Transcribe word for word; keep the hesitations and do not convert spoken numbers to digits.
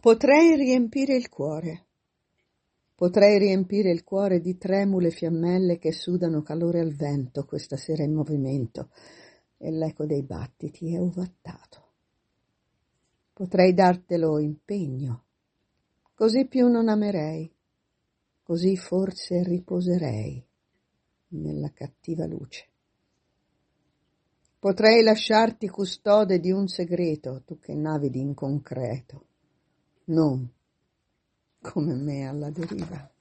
Potrei riempire il cuore, potrei riempire il cuore di tremule fiammelle che sudano calore al vento questa sera in movimento, e l'eco dei battiti è ovattato. Potrei dartelo impegno, così più non amerei, così forse riposerei nella cattiva luce. Potrei lasciarti custode di un segreto, tu che navighi in concreto, non come me alla deriva.